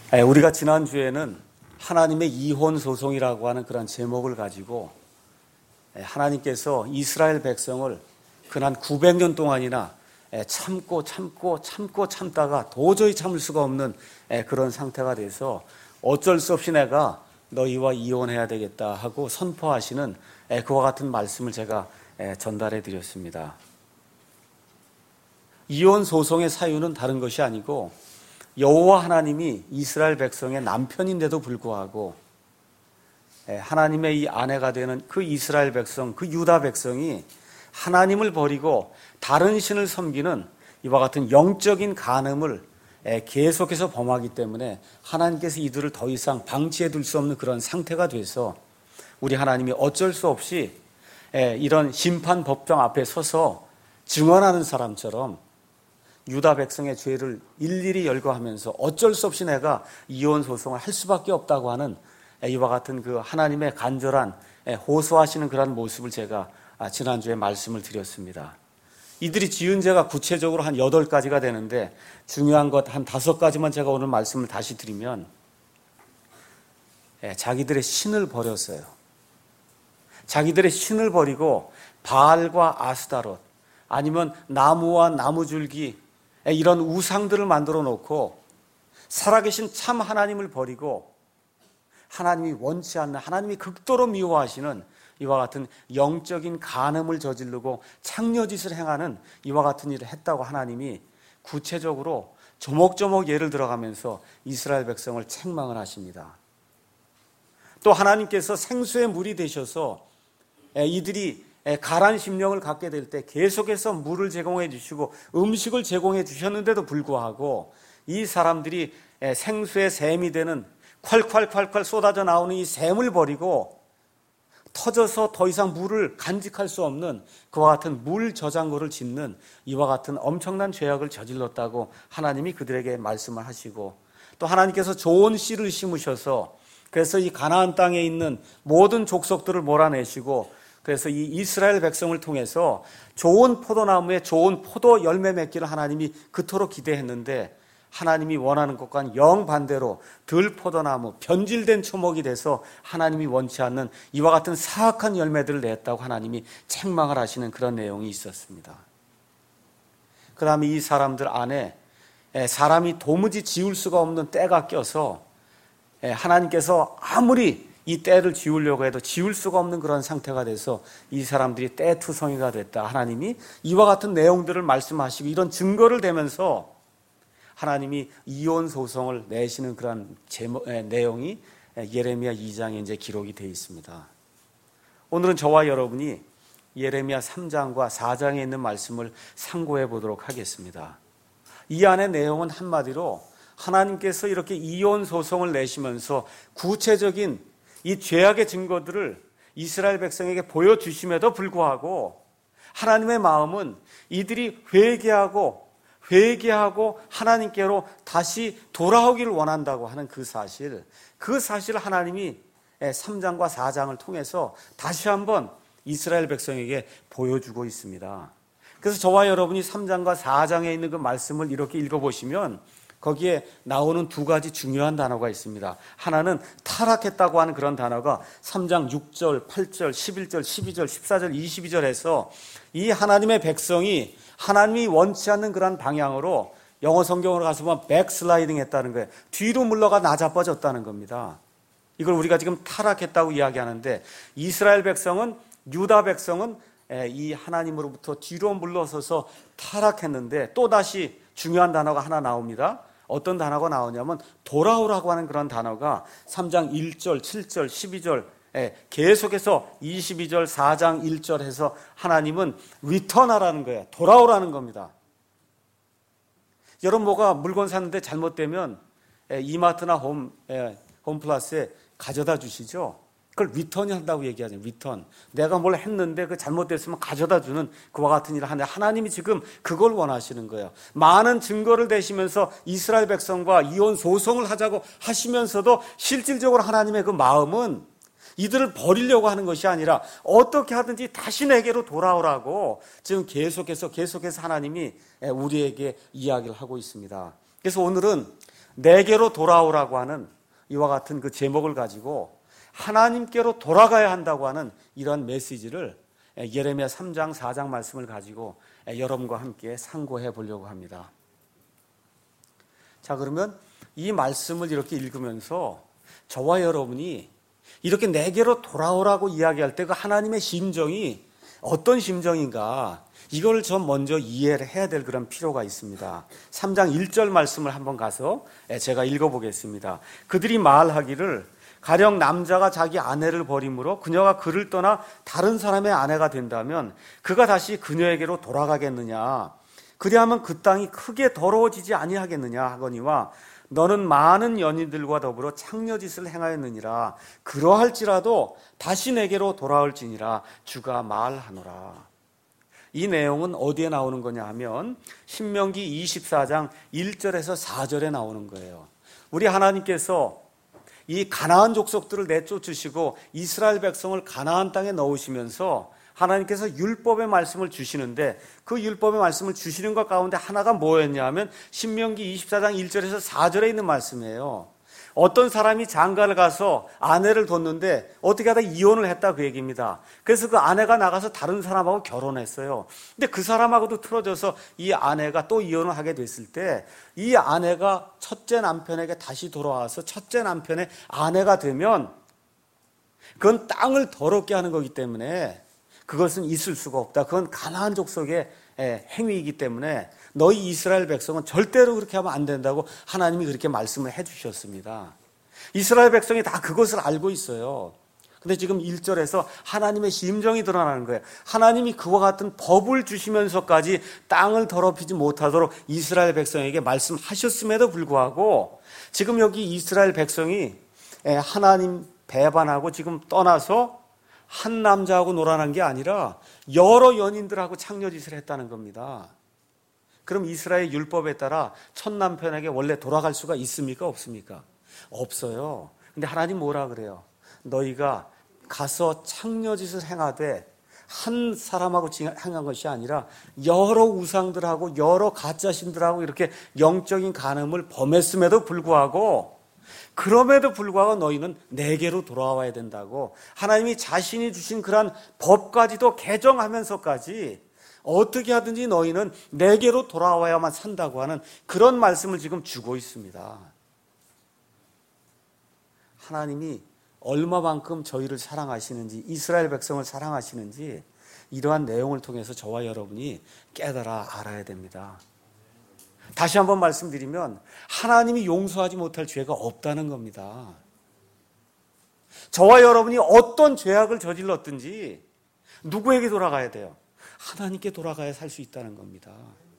우리가 지난주에는 하나님의 이혼 소송이라고 하는 그런 제목을 가지고 하나님께서 이스라엘 백성을 그난 900년 동안이나 참다가 도저히 참을 수가 없는 그런 상태가 돼서 어쩔 수 없이 내가 너희와 이혼해야 되겠다 하고 선포하시는 그와 같은 말씀을 제가 전달해 드렸습니다. 이혼 소송의 사유는 다른 것이 아니고 여호와 하나님이 이스라엘 백성의 남편인데도 불구하고 하나님의 이 아내가 되는 그 이스라엘 백성, 그 유다 백성이 하나님을 버리고 다른 신을 섬기는 이와 같은 영적인 간음을 계속해서 범하기 때문에 하나님께서 이들을 더 이상 방치해 둘 수 없는 그런 상태가 돼서 우리 하나님이 어쩔 수 없이 이런 심판 법정 앞에 서서 증언하는 사람처럼 유다 백성의 죄를 일일이 열거하면서 어쩔 수 없이 내가 이혼 소송을 할 수밖에 없다고 하는 이와 같은 그 하나님의 간절한 호소하시는 그런 모습을 제가 지난주에 말씀을 드렸습니다. 이들이 지은 죄가 구체적으로 한 8가지가 되는데 중요한 것 한 5가지만 제가 오늘 말씀을 다시 드리면 자기들의 신을 버렸어요. 자기들의 신을 버리고 바알과 아스다롯 아니면 나무와 나무줄기 이런 우상들을 만들어 놓고 살아계신 참 하나님을 버리고 하나님이 원치 않는, 하나님이 극도로 미워하시는 이와 같은 영적인 간음을 저지르고 창녀짓을 행하는 이와 같은 일을 했다고 하나님이 구체적으로 조목조목 예를 들어가면서 이스라엘 백성을 책망을 하십니다. 또 하나님께서 생수의 물이 되셔서 이들이 가란 심령을 갖게 될 때 계속해서 물을 제공해 주시고 음식을 제공해 주셨는데도 불구하고 이 사람들이 생수의 샘이 되는 콸콸콸콸 쏟아져 나오는 이 샘을 버리고 터져서 더 이상 물을 간직할 수 없는 그와 같은 물 저장고를 짓는 이와 같은 엄청난 죄악을 저질렀다고 하나님이 그들에게 말씀을 하시고 또 하나님께서 좋은 씨를 심으셔서 그래서 이 가나안 땅에 있는 모든 족속들을 몰아내시고 그래서 이 이스라엘 백성을 통해서 좋은 포도나무에 좋은 포도 열매 맺기를 하나님이 그토록 기대했는데 하나님이 원하는 것과는 영반대로 들포도나무, 변질된 초목이 돼서 하나님이 원치 않는 이와 같은 사악한 열매들을 냈다고 하나님이 책망을 하시는 그런 내용이 있었습니다. 그 다음에 이 사람들 안에 사람이 도무지 지울 수가 없는 때가 껴서 하나님께서 아무리 이 때를 지우려고 해도 지울 수가 없는 그런 상태가 돼서 이 사람들이 때투성이가 됐다. 하나님이 이와 같은 내용들을 말씀하시고 이런 증거를 대면서 하나님이 이혼 소송을 내시는 그런 내용이 예레미야 2장에 이제 기록이 되어 있습니다. 오늘은 저와 여러분이 예레미야 3장과 4장에 있는 말씀을 상고해 보도록 하겠습니다. 이 안의 내용은 한마디로 하나님께서 이렇게 이혼 소송을 내시면서 구체적인 이 죄악의 증거들을 이스라엘 백성에게 보여주심에도 불구하고 하나님의 마음은 이들이 회개하고 하나님께로 다시 돌아오기를 원한다고 하는 그 사실을 하나님이 3장과 4장을 통해서 다시 한번 이스라엘 백성에게 보여주고 있습니다. 그래서 저와 여러분이 3장과 4장에 있는 그 말씀을 이렇게 읽어보시면 거기에 나오는 2가지 중요한 단어가 있습니다. 하나는 타락했다고 하는 그런 단어가 3장 6절, 8절, 11절, 12절, 14절, 22절에서 이 하나님의 백성이 하나님이 원치 않는 그런 방향으로 영어 성경으로 가서 보면 백슬라이딩 했다는 거예요. 뒤로 물러가 나자빠졌다는 겁니다. 이걸 우리가 지금 타락했다고 이야기하는데 이스라엘 백성은, 유다 백성은 이 하나님으로부터 뒤로 물러서서 타락했는데 또다시 중요한 단어가 하나 나옵니다. 어떤 단어가 나오냐면 돌아오라고 하는 그런 단어가 3장 1절, 7절, 12절 계속해서 22절, 4장 1절 해서 하나님은 리턴하라는 거예요. 돌아오라는 겁니다. 여러분 뭐가 물건 샀는데 잘못되면 이마트나 홈플러스에 가져다 주시죠. 그걸 리턴이 한다고 얘기하죠. 리턴. 내가 뭘 했는데 그 잘못됐으면 가져다 주는 그와 같은 일을 하는데 하나님이 지금 그걸 원하시는 거예요. 많은 증거를 대시면서 이스라엘 백성과 이혼 소송을 하자고 하시면서도 실질적으로 하나님의 그 마음은 이들을 버리려고 하는 것이 아니라 어떻게 하든지 다시 내게로 돌아오라고 지금 계속해서 하나님이 우리에게 이야기를 하고 있습니다. 그래서 오늘은 내게로 돌아오라고 하는 이와 같은 그 제목을 가지고 하나님께로 돌아가야 한다고 하는 이러한 메시지를 예레미야 3장 4장 말씀을 가지고 여러분과 함께 상고해 보려고 합니다. 자, 그러면 이 말씀을 이렇게 읽으면서 저와 여러분이 이렇게 내게로 돌아오라고 이야기할 때 그 하나님의 심정이 어떤 심정인가, 이걸 좀 먼저 이해를 해야 될 그런 필요가 있습니다. 3장 1절 말씀을 한번 가서 제가 읽어보겠습니다. 그들이 말하기를 가령 남자가 자기 아내를 버림으로 그녀가 그를 떠나 다른 사람의 아내가 된다면 그가 다시 그녀에게로 돌아가겠느냐. 그리하면 그 땅이 크게 더러워지지 아니하겠느냐 하거니와 너는 많은 연인들과 더불어 창녀짓을 행하였느니라. 그러할지라도 다시 내게로 돌아올지니라 주가 말하노라. 이 내용은 어디에 나오는 거냐 하면 신명기 24장 1절에서 4절에 나오는 거예요. 우리 하나님께서 이 가나안 족속들을 내쫓으시고 이스라엘 백성을 가나안 땅에 넣으시면서 하나님께서 율법의 말씀을 주시는데 그 율법의 말씀을 주시는 것 가운데 하나가 뭐였냐 하면 신명기 24장 1절에서 4절에 있는 말씀이에요. 어떤 사람이 장가를 가서 아내를 뒀는데 어떻게 하다 이혼을 했다, 그 얘기입니다. 그래서 그 아내가 나가서 다른 사람하고 결혼했어요. 근데 그 사람하고도 틀어져서 이 아내가 또 이혼을 하게 됐을 때 이 아내가 첫째 남편에게 다시 돌아와서 첫째 남편의 아내가 되면 그건 땅을 더럽게 하는 거기 때문에 그것은 있을 수가 없다. 그건 가나안 족속의 행위이기 때문에 너희 이스라엘 백성은 절대로 그렇게 하면 안 된다고 하나님이 그렇게 말씀을 해주셨습니다. 이스라엘 백성이 다 그것을 알고 있어요. 근데 지금 1절에서 하나님의 심정이 드러나는 거예요. 하나님이 그와 같은 법을 주시면서까지 땅을 더럽히지 못하도록 이스라엘 백성에게 말씀하셨음에도 불구하고 지금 여기 이스라엘 백성이 하나님 배반하고 지금 떠나서 한 남자하고 놀아난 게 아니라 여러 연인들하고 창녀짓을 했다는 겁니다. 그럼 이스라엘 율법에 따라 첫 남편에게 원래 돌아갈 수가 있습니까? 없습니까? 없어요. 근데 하나님 뭐라 그래요? 너희가 가서 창녀짓을 행하되 한 사람하고 행한 것이 아니라 여러 우상들하고 여러 가짜신들하고 이렇게 영적인 간음을 범했음에도 불구하고 그럼에도 불구하고 너희는 내게로 돌아와야 된다고 하나님이 자신이 주신 그러한 법까지도 개정하면서까지 어떻게 하든지 너희는 내게로 돌아와야만 산다고 하는 그런 말씀을 지금 주고 있습니다. 하나님이 얼마만큼 저희를 사랑하시는지, 이스라엘 백성을 사랑하시는지 이러한 내용을 통해서 저와 여러분이 깨달아 알아야 됩니다. 다시 한번 말씀드리면 하나님이 용서하지 못할 죄가 없다는 겁니다. 저와 여러분이 어떤 죄악을 저질렀든지 누구에게 돌아가야 돼요? 하나님께 돌아가야 살 수 있다는 겁니다.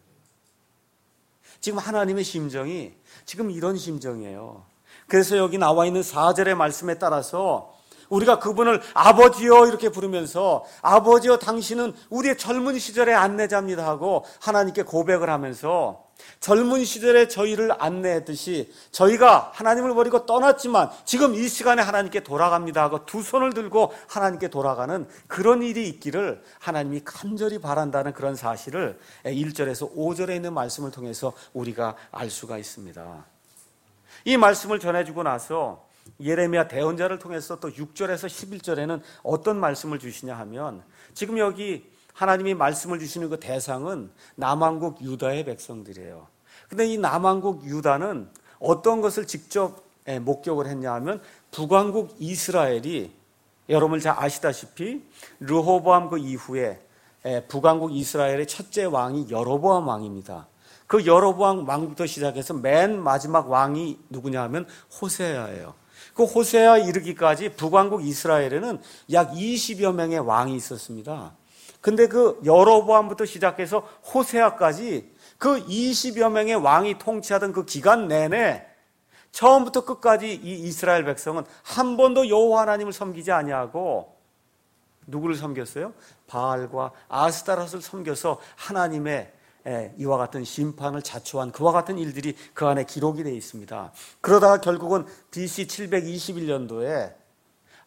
지금 하나님의 심정이 지금 이런 심정이에요. 그래서 여기 나와 있는 4절의 말씀에 따라서 우리가 그분을 아버지여 이렇게 부르면서 아버지여 당신은 우리의 젊은 시절의 안내자입니다 하고 하나님께 고백을 하면서 젊은 시절에 저희를 안내했듯이 저희가 하나님을 버리고 떠났지만 지금 이 시간에 하나님께 돌아갑니다 하고 두 손을 들고 하나님께 돌아가는 그런 일이 있기를 하나님이 간절히 바란다는 그런 사실을 1절에서 5절에 있는 말씀을 통해서 우리가 알 수가 있습니다. 이 말씀을 전해주고 나서 예레미야 대언자를 통해서 또 6절에서 11절에는 어떤 말씀을 주시냐 하면 지금 여기 하나님이 말씀을 주시는 그 대상은 남왕국 유다의 백성들이에요. 근데 이 남왕국 유다는 어떤 것을 직접 목격을 했냐 하면 북왕국 이스라엘이 여러분 잘 아시다시피 르호보암 그 이후에 북왕국 이스라엘의 첫째 왕이 여로보암 왕입니다. 그 여로보암 왕부터 시작해서 맨 마지막 왕이 누구냐 하면 호세아예요. 그 호세아 이르기까지 북왕국 이스라엘에는 약 20여 명의 왕이 있었습니다. 근데 그 여로보암부터 시작해서 호세아까지 그 20여 명의 왕이 통치하던 그 기간 내내 처음부터 끝까지 이 이스라엘 백성은 한 번도 여호와 하나님을 섬기지 아니하고 누구를 섬겼어요? 바알과 아스타롯을 섬겨서 하나님의 이와 같은 심판을 자초한 그와 같은 일들이 그 안에 기록이 되어 있습니다. 그러다가 결국은 BC 721년도에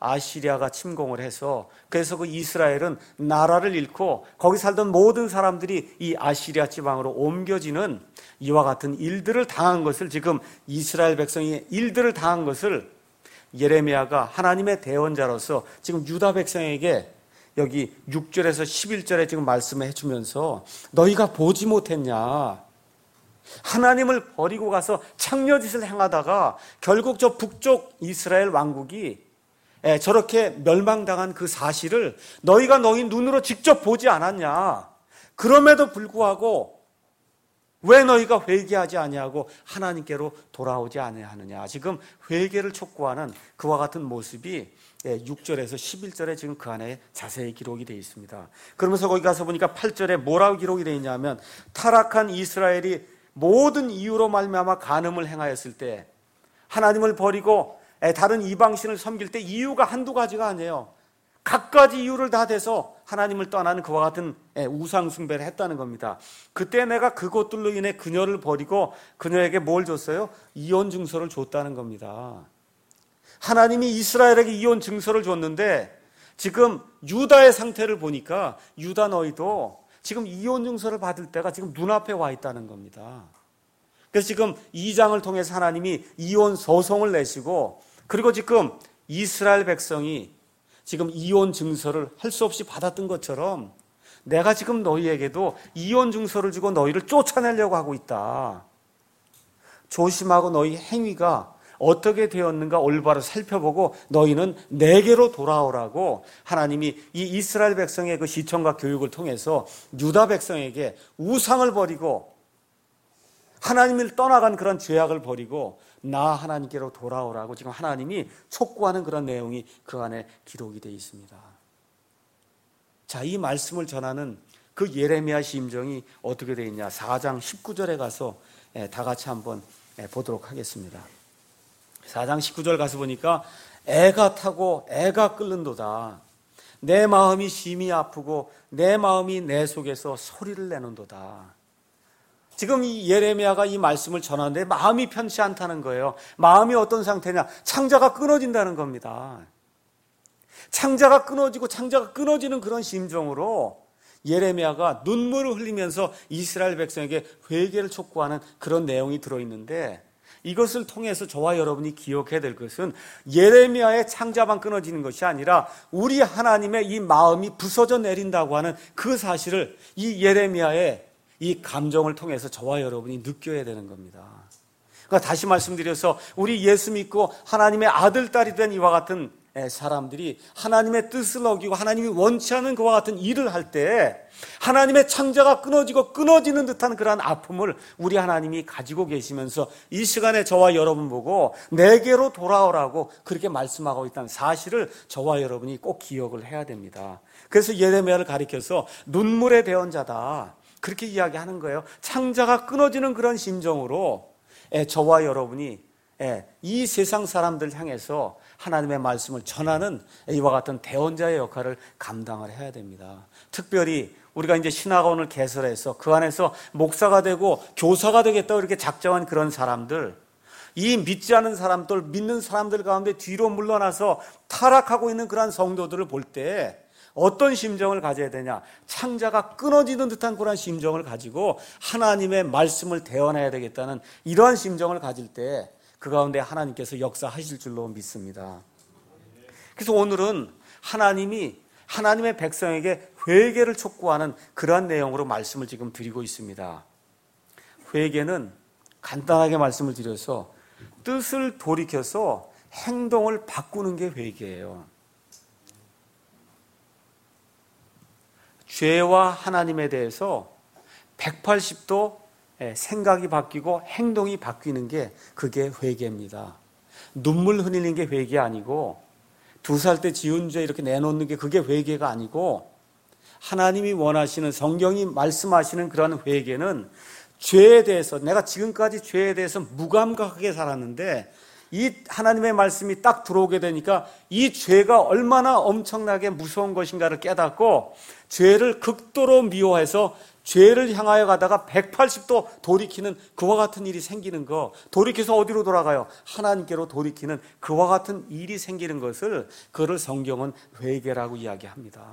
아시리아가 침공을 해서 그래서 그 이스라엘은 나라를 잃고 거기 살던 모든 사람들이 이 아시리아 지방으로 옮겨지는 이와 같은 일들을 당한 것을, 지금 이스라엘 백성이 일들을 당한 것을 예레미야가 하나님의 대언자로서 지금 유다 백성에게 여기 6절에서 11절에 지금 말씀을 해주면서 너희가 보지 못했냐? 하나님을 버리고 가서 창녀짓을 행하다가 결국 저 북쪽 이스라엘 왕국이 저렇게 멸망당한 그 사실을 너희가 너희 눈으로 직접 보지 않았냐? 그럼에도 불구하고 왜 너희가 회개하지 아니하고 하나님께로 돌아오지 아니하느냐? 지금 회개를 촉구하는 그와 같은 모습이 6절에서 11절에 지금 그 안에 자세히 기록이 되어 있습니다. 그러면서 거기 가서 보니까 8절에 뭐라고 기록이 되어 있냐면 타락한 이스라엘이 모든 이유로 말미암아 간음을 행하였을 때, 하나님을 버리고 다른 이방신을 섬길 때 이유가 한두 가지가 아니에요. 갖가지 이유를 다 대서 하나님을 떠나는 그와 같은 우상 숭배를 했다는 겁니다. 그때 내가 그것들로 인해 그녀를 버리고 그녀에게 뭘 줬어요? 이혼 증서를 줬다는 겁니다. 하나님이 이스라엘에게 이혼 증서를 줬는데 지금 유다의 상태를 보니까 유다 너희도 지금 이혼 증서를 받을 때가 지금 눈앞에 와 있다는 겁니다. 그래서 지금 2장을 통해서 하나님이 이혼 소송을 내시고, 그리고 지금 이스라엘 백성이 지금 이혼 증서를 할 수 없이 받았던 것처럼 내가 지금 너희에게도 이혼 증서를 주고 너희를 쫓아내려고 하고 있다. 조심하고 너희 행위가 어떻게 되었는가 올바로 살펴보고 너희는 내게로 돌아오라고 하나님이 이 이스라엘 백성의 그 시청과 교육을 통해서 유다 백성에게 우상을 버리고 하나님을 떠나간 그런 죄악을 버리고 나 하나님께로 돌아오라고 지금 하나님이 촉구하는 그런 내용이 그 안에 기록이 되어 있습니다. 자, 이 말씀을 전하는 그 예레미야 심정이 어떻게 되어 있냐? 4장 19절에 가서 다 같이 한번 보도록 하겠습니다. 4장 19절 가서 보니까 애가 타고 애가 끓는도다. 내 마음이 심히 아프고 내 마음이 내 속에서 소리를 내는도다. 지금 이 예레미야가 이 말씀을 전하는데 마음이 편치 않다는 거예요. 마음이 어떤 상태냐? 창자가 끊어진다는 겁니다. 창자가 끊어지고 창자가 끊어지는 그런 심정으로 예레미야가 눈물을 흘리면서 이스라엘 백성에게 회개를 촉구하는 그런 내용이 들어있는데, 이것을 통해서 저와 여러분이 기억해야 될 것은 예레미야의 창자만 끊어지는 것이 아니라 우리 하나님의 이 마음이 부서져 내린다고 하는 그 사실을 이 예레미야의 이 감정을 통해서 저와 여러분이 느껴야 되는 겁니다. 그러니까 다시 말씀드려서 우리 예수 믿고 하나님의 아들, 딸이 된 이와 같은 사람들이 하나님의 뜻을 어기고 하나님이 원치 않은 그와 같은 일을 할 때 하나님의 창자가 끊어지고 끊어지는 듯한 그러한 아픔을 우리 하나님이 가지고 계시면서 이 시간에 저와 여러분 보고 내게로 돌아오라고 그렇게 말씀하고 있다는 사실을 저와 여러분이 꼭 기억을 해야 됩니다. 그래서 예레미야를 가리켜서 눈물의 대언자다 그렇게 이야기하는 거예요. 창자가 끊어지는 그런 심정으로 저와 여러분이 이 세상 사람들 향해서 하나님의 말씀을 전하는 이와 같은 대언자의 역할을 감당을 해야 됩니다. 특별히 우리가 이제 신학원을 개설해서 그 안에서 목사가 되고 교사가 되겠다고 이렇게 작정한 그런 사람들, 이 믿지 않은 사람들, 믿는 사람들 가운데 뒤로 물러나서 타락하고 있는 그런 성도들을 볼 때 어떤 심정을 가져야 되냐? 창자가 끊어지는 듯한 그런 심정을 가지고 하나님의 말씀을 대언해야 되겠다는 이러한 심정을 가질 때 그 가운데 하나님께서 역사하실 줄로 믿습니다. 그래서 오늘은 하나님이 하나님의 백성에게 회개를 촉구하는 그러한 내용으로 말씀을 지금 드리고 있습니다. 회개는 간단하게 말씀을 드려서 뜻을 돌이켜서 행동을 바꾸는 게 회개예요. 죄와 하나님에 대해서 180도 생각이 바뀌고 행동이 바뀌는 게 그게 회개입니다. 눈물 흘리는 게 회개 아니고 2살 때 지은 죄 이렇게 내놓는 게 그게 회개가 아니고, 하나님이 원하시는 성경이 말씀하시는 그런 회개는 죄에 대해서 내가 지금까지 죄에 대해서 무감각하게 살았는데 이 하나님의 말씀이 딱 들어오게 되니까 이 죄가 얼마나 엄청나게 무서운 것인가를 깨닫고 죄를 극도로 미워해서 죄를 향하여 가다가 180도 돌이키는 그와 같은 일이 생기는 거, 돌이켜서 어디로 돌아가요? 하나님께로 돌이키는 그와 같은 일이 생기는 것을, 그를 성경은 회개라고 이야기합니다.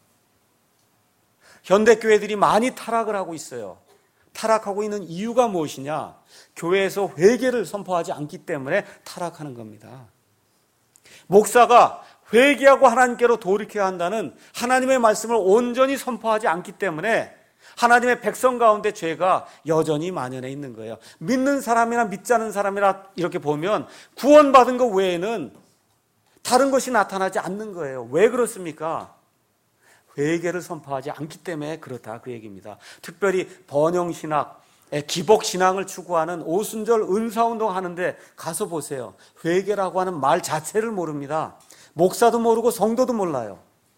현대교회들이 많이 타락을 하고 있어요. 타락하고 있는 이유가 무엇이냐? 교회에서 회개를 선포하지 않기 때문에 타락하는 겁니다. 목사가 회개하고 하나님께로 돌이켜야 한다는 하나님의 말씀을 온전히 선포하지 않기 때문에 하나님의 백성 가운데 죄가 여전히 만연해 있는 거예요. 믿는 사람이나 믿지 않는 사람이나 이렇게 보면 구원받은 것 외에는 다른 것이 나타나지 않는 거예요. 왜 그렇습니까? 회개를 선포하지 않기 때문에 그렇다, 그 얘기입니다. 특별히 번영신학, 기복신앙을 추구하는 오순절 은사운동 하는데 가서 보세요. 회개라고 하는 말 자체를 모릅니다. 목사도 모르고 성도도 몰라요.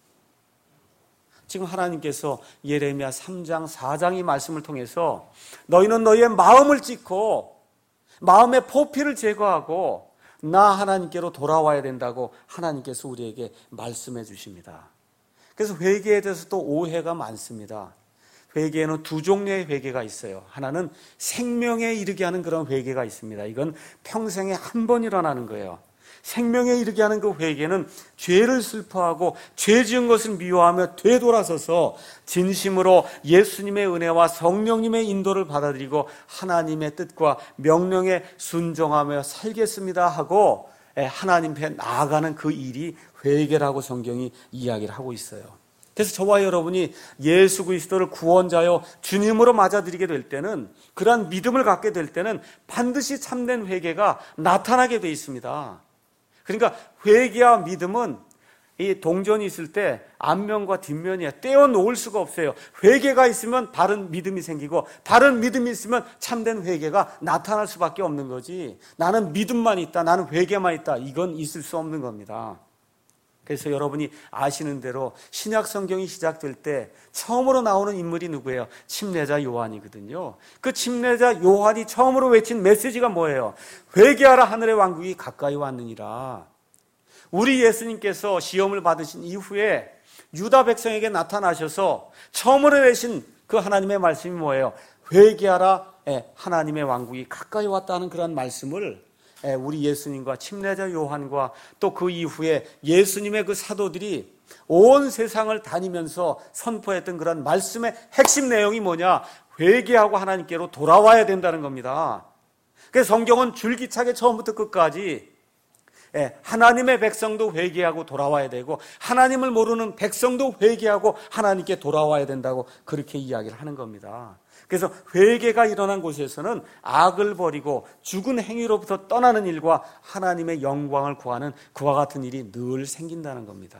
지금 하나님께서 예레미야 3장 4장 이 말씀을 통해서 너희는 너희의 마음을 찢고 마음의 포피를 제거하고 나 하나님께로 돌아와야 된다고 하나님께서 우리에게 말씀해 주십니다. 그래서 회개에 대해서 또 오해가 많습니다. 회개에는 두 종류의 회개가 있어요. 하나는 생명에 이르게 하는 그런 회개가 있습니다. 이건 평생에 한 번 일어나는 거예요. 생명에 이르게 하는 그 회개는 죄를 슬퍼하고 죄 지은 것을 미워하며 되돌아서서 진심으로 예수님의 은혜와 성령님의 인도를 받아들이고 하나님의 뜻과 명령에 순종하며 살겠습니다 하고 하나님 앞에 나아가는 그 일이 회개라고 성경이 이야기를 하고 있어요. 그래서 저와 여러분이 예수 그리스도를 구원자여 주님으로 맞아들이게 될 때는, 그러한 믿음을 갖게 될 때는 반드시 참된 회개가 나타나게 돼 있습니다. 그러니까 회개와 믿음은 이 동전이 있을 때 앞면과 뒷면이야. 떼어놓을 수가 없어요. 회개가 있으면 바른 믿음이 생기고 바른 믿음이 있으면 참된 회개가 나타날 수밖에 없는 거지, 나는 믿음만 있다, 나는 회개만 있다, 이건 있을 수 없는 겁니다. 그래서 여러분이 아시는 대로 신약 성경이 시작될 때 처음으로 나오는 인물이 누구예요? 침례자 요한이거든요. 그 침례자 요한이 처음으로 외친 메시지가 뭐예요? 회개하라, 하늘의 왕국이 가까이 왔느니라. 우리 예수님께서 시험을 받으신 이후에 유다 백성에게 나타나셔서 처음으로 내신 그 하나님의 말씀이 뭐예요? 회개하라, 하나님의 왕국이 가까이 왔다는 그런 말씀을 우리 예수님과 침례자 요한과 또 그 이후에 예수님의 그 사도들이 온 세상을 다니면서 선포했던 그런 말씀의 핵심 내용이 뭐냐? 회개하고 하나님께로 돌아와야 된다는 겁니다. 그래서 성경은 줄기차게 처음부터 끝까지 하나님의 백성도 회개하고 돌아와야 되고 하나님을 모르는 백성도 회개하고 하나님께 돌아와야 된다고 그렇게 이야기를 하는 겁니다. 그래서 회개가 일어난 곳에서는 악을 버리고 죽은 행위로부터 떠나는 일과 하나님의 영광을 구하는 그와 같은 일이 늘 생긴다는 겁니다.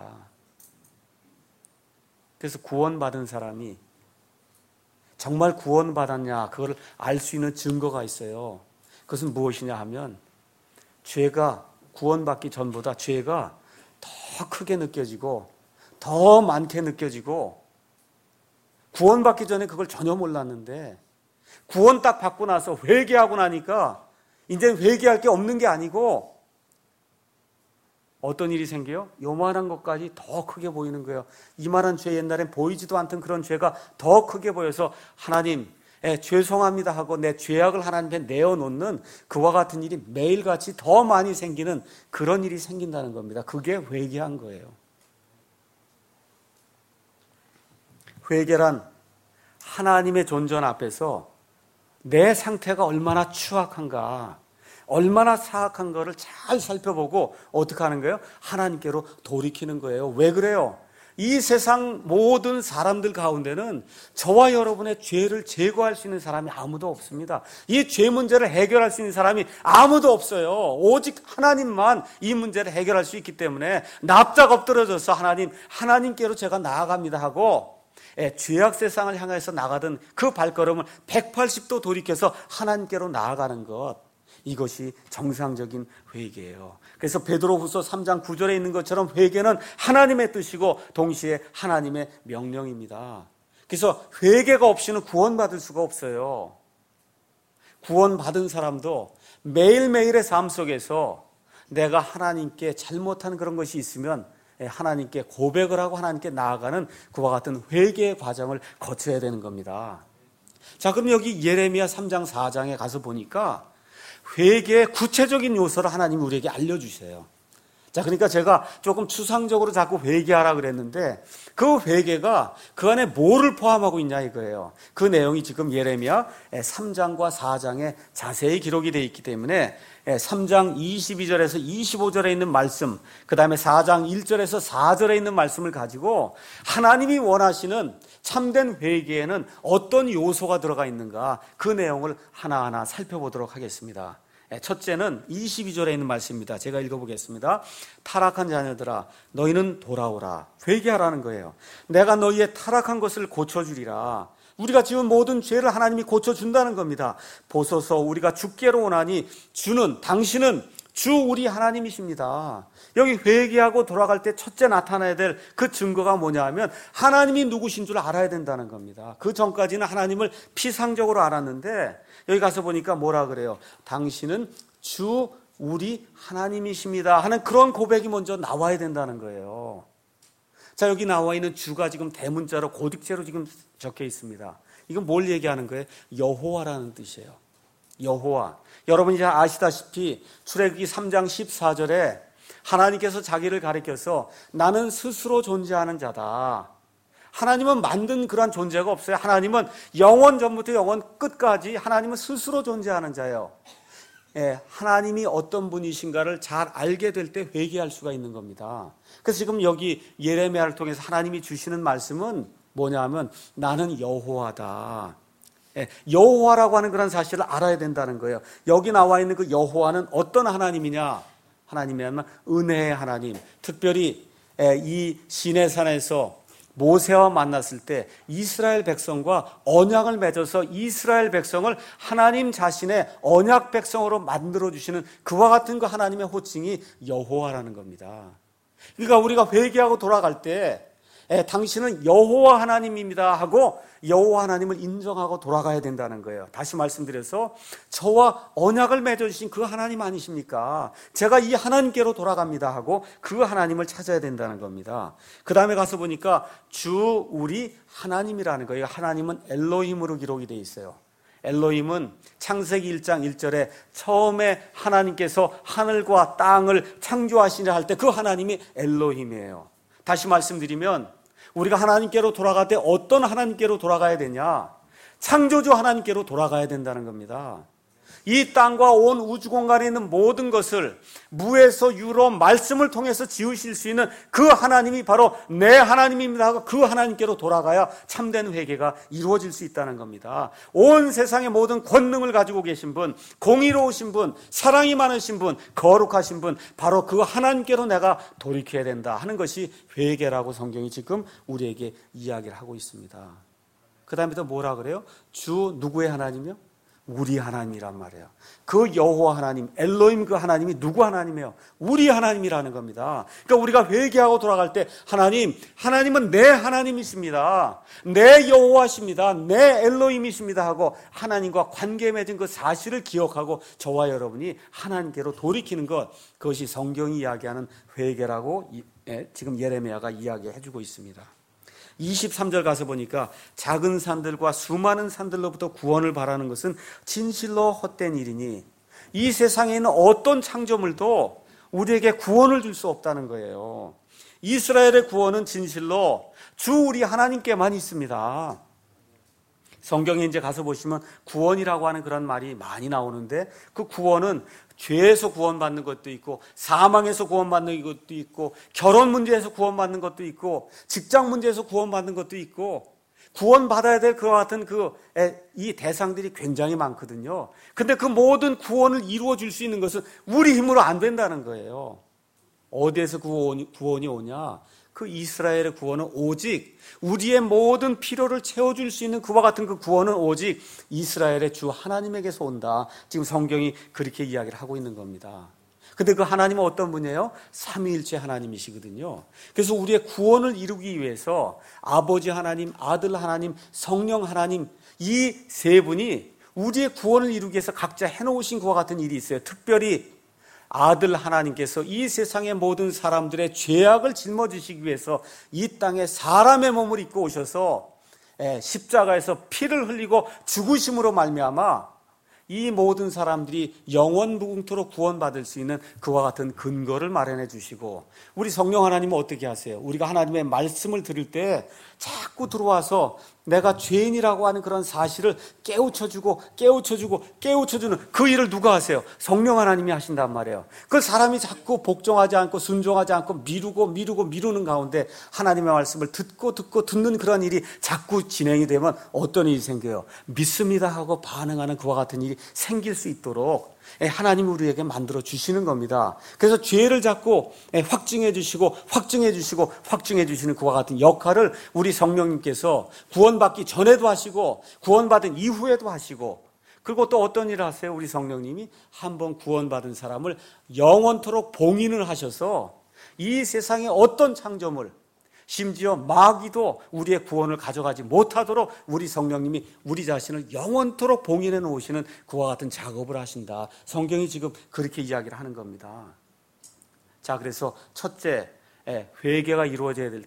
그래서 구원받은 사람이 정말 구원받았냐, 그걸 알 수 있는 증거가 있어요. 그것은 무엇이냐 하면, 죄가 구원받기 전보다 죄가 더 크게 느껴지고 더 많게 느껴지고, 구원받기 전에 그걸 전혀 몰랐는데 구원 딱 받고 나서 회개하고 나니까 이제 회개할 게 없는 게 아니고 어떤 일이 생겨요? 요만한 것까지 더 크게 보이는 거예요. 이만한 죄, 옛날엔 보이지도 않던 그런 죄가 더 크게 보여서 하나님, 죄송합니다 하고 내 죄악을 하나님께 내어놓는 그와 같은 일이 매일같이 더 많이 생기는 그런 일이 생긴다는 겁니다. 그게 회개한 거예요. 회개란 하나님의 존전 앞에서 내 상태가 얼마나 추악한가, 얼마나 사악한가를 잘 살펴보고 어떻게 하는 거예요? 하나님께로 돌이키는 거예요. 왜 그래요? 이 세상 모든 사람들 가운데는 저와 여러분의 죄를 제거할 수 있는 사람이 아무도 없습니다. 이 죄 문제를 해결할 수 있는 사람이 아무도 없어요. 오직 하나님만 이 문제를 해결할 수 있기 때문에 납작 엎드려져서 하나님께로 제가 나아갑니다 하고 죄악 세상을 향해서 나가던 그 발걸음을 180도 돌이켜서 하나님께로 나아가는 것, 이것이 정상적인 회개예요. 그래서 베드로후서 3장 9절에 있는 것처럼 회개는 하나님의 뜻이고 동시에 하나님의 명령입니다. 그래서 회개가 없이는 구원받을 수가 없어요. 구원받은 사람도 매일매일의 삶 속에서 내가 하나님께 잘못한 그런 것이 있으면 하나님께 고백을 하고 하나님께 나아가는 그와 같은 회개의 과정을 거쳐야 되는 겁니다. 자, 그럼 여기 예레미야 3장 4장에 가서 보니까 회개의 구체적인 요소를 하나님이 우리에게 알려주세요. 자, 그러니까 제가 조금 추상적으로 자꾸 회개하라 그랬는데 그 회개가 그 안에 뭐를 포함하고 있냐 이거예요. 그 내용이 지금 예레미야 3장과 4장에 자세히 기록이 되어 있기 때문에 3장 22절에서 25절에 있는 말씀, 그 다음에 4장 1절에서 4절에 있는 말씀을 가지고 하나님이 원하시는 참된 회개에는 어떤 요소가 들어가 있는가, 그 내용을 하나하나 살펴보도록 하겠습니다. 첫째는 22절에 있는 말씀입니다. 제가 읽어보겠습니다. 타락한 자녀들아, 너희는 돌아오라. 회개하라는 거예요. 내가 너희의 타락한 것을 고쳐주리라. 우리가 지은 모든 죄를 하나님이 고쳐준다는 겁니다. 보소서, 우리가 주께로 오나니 당신은 주 우리 하나님이십니다. 여기 회개하고 돌아갈 때 첫째 나타나야 될 그 증거가 뭐냐 하면 하나님이 누구신 줄 알아야 된다는 겁니다. 그 전까지는 하나님을 피상적으로 알았는데 여기 가서 보니까 뭐라 그래요? 당신은 주 우리 하나님이십니다 하는 그런 고백이 먼저 나와야 된다는 거예요. 자, 여기 나와 있는 주가 지금 대문자로 고딕체로 지금 적혀 있습니다. 이건 뭘 얘기하는 거예요? 여호와라는 뜻이에요. 여호와. 여러분이 잘 아시다시피 출애굽기 3장 14절에 하나님께서 자기를 가리켜서 나는 스스로 존재하는 자다. 하나님은 만든 그러한 존재가 없어요. 하나님은 영원 전부터 영원 끝까지 하나님은 스스로 존재하는 자예요. 하나님이 어떤 분이신가를 잘 알게 될 때 회개할 수가 있는 겁니다. 그래서 지금 여기 예레미야를 통해서 하나님이 주시는 말씀은 뭐냐면 나는 여호와다. 여호와라고 하는 그런 사실을 알아야 된다는 거예요. 여기 나와 있는 그 여호와는 어떤 하나님이냐? 하나님이야말로 은혜의 하나님. 특별히 이 시내산에서 모세와 만났을 때 이스라엘 백성과 언약을 맺어서 이스라엘 백성을 하나님 자신의 언약 백성으로 만들어주시는 그와 같은 그 하나님의 호칭이 여호와라는 겁니다. 그러니까 우리가 회개하고 돌아갈 때 당신은 여호와 하나님입니다 하고 여호와 하나님을 인정하고 돌아가야 된다는 거예요. 다시 말씀드려서 저와 언약을 맺어주신 그 하나님 아니십니까? 제가 이 하나님께로 돌아갑니다 하고 그 하나님을 찾아야 된다는 겁니다. 그 다음에 가서 보니까 주 우리 하나님이라는 거예요. 하나님은 엘로힘으로 기록이 되어 있어요. 엘로힘은 창세기 1장 1절에 처음에 하나님께서 하늘과 땅을 창조하시려 할 때 그 하나님이 엘로힘이에요. 다시 말씀드리면 우리가 하나님께로 돌아갈 때 어떤 하나님께로 돌아가야 되냐? 창조주 하나님께로 돌아가야 된다는 겁니다. 이 땅과 온 우주 공간에 있는 모든 것을 무에서 유로 말씀을 통해서 지으실 수 있는 그 하나님이 바로 내 하나님입니다 하고 그 하나님께로 돌아가야 참된 회개가 이루어질 수 있다는 겁니다. 온 세상의 모든 권능을 가지고 계신 분, 공의로우신 분, 사랑이 많으신 분, 거룩하신 분, 바로 그 하나님께로 내가 돌이켜야 된다 하는 것이 회개라고 성경이 지금 우리에게 이야기를 하고 있습니다. 그 다음에 또 뭐라 그래요? 주 누구의 하나님이요? 우리 하나님이란 말이에요. 그 여호와 하나님, 엘로힘 그 하나님이 누구 하나님이에요? 우리 하나님이라는 겁니다. 그러니까 우리가 회개하고 돌아갈 때 하나님은 내 하나님이십니다. 내 여호와십니다. 내 엘로힘이십니다 하고 하나님과 관계 맺은 그 사실을 기억하고 저와 여러분이 하나님께로 돌이키는 것, 그것이 성경이 이야기하는 회개라고 지금 예레미야가 이야기해주고 있습니다. 23절 가서 보니까 작은 산들과 수많은 산들로부터 구원을 바라는 것은 진실로 헛된 일이니 이 세상에 있는 어떤 창조물도 우리에게 구원을 줄 수 없다는 거예요. 이스라엘의 구원은 진실로 주 우리 하나님께만 있습니다. 성경에 이제 가서 보시면 구원이라고 하는 그런 말이 많이 나오는데 그 구원은 죄에서 구원받는 것도 있고 사망에서 구원받는 것도 있고 결혼 문제에서 구원받는 것도 있고 직장 문제에서 구원받는 것도 있고 구원받아야 될 그와 같은 이 대상들이 굉장히 많거든요. 근데 그 모든 구원을 이루어 줄 수 있는 것은 우리 힘으로 안 된다는 거예요. 어디에서 구원이 오냐? 그 이스라엘의 구원은 오직 우리의 모든 필요를 채워줄 수 있는 그와 같은 그 구원은 오직 이스라엘의 주 하나님에게서 온다. 지금 성경이 그렇게 이야기를 하고 있는 겁니다. 근데 그 하나님은 어떤 분이에요? 삼위일체 하나님이시거든요. 그래서 우리의 구원을 이루기 위해서 아버지 하나님, 아들 하나님, 성령 하나님 이 세 분이 우리의 구원을 이루기 위해서 각자 해놓으신 그와 같은 일이 있어요. 특별히 아들 하나님께서 이 세상의 모든 사람들의 죄악을 짊어지시기 위해서 이 땅에 사람의 몸을 입고 오셔서 십자가에서 피를 흘리고 죽으심으로 말미암아 이 모든 사람들이 영원 무궁토록 구원받을 수 있는 그와 같은 근거를 마련해 주시고, 우리 성령 하나님은 어떻게 하세요? 우리가 하나님의 말씀을 들을 때 자꾸 들어와서 내가 죄인이라고 하는 그런 사실을 깨우쳐주고 깨우쳐주는 그 일을 누가 하세요? 성령 하나님이 하신단 말이에요. 그 사람이 자꾸 복종하지 않고 순종하지 않고 미루는 가운데 하나님의 말씀을 듣고 듣는 그런 일이 자꾸 진행이 되면 어떤 일이 생겨요? 믿습니다 하고 반응하는 그와 같은 일이 생길 수 있도록 하나님이 우리에게 만들어 주시는 겁니다. 그래서 죄를 자꾸 확증해 주시고 확증해 주시는 그와 같은 역할을 우리 성령님께서 구원받기 전에도 하시고 구원받은 이후에도 하시고, 그리고 또 어떤 일을 하세요? 우리 성령님이 한번 구원받은 사람을 영원토록 봉인을 하셔서 이 세상의 어떤 창조물, 심지어 마귀도 우리의 구원을 가져가지 못하도록 우리 성령님이 우리 자신을 영원토록 봉인해 놓으시는 그와 같은 작업을 하신다. 성경이 지금 그렇게 이야기를 하는 겁니다. 자, 그래서 첫째, 회개가 이루어질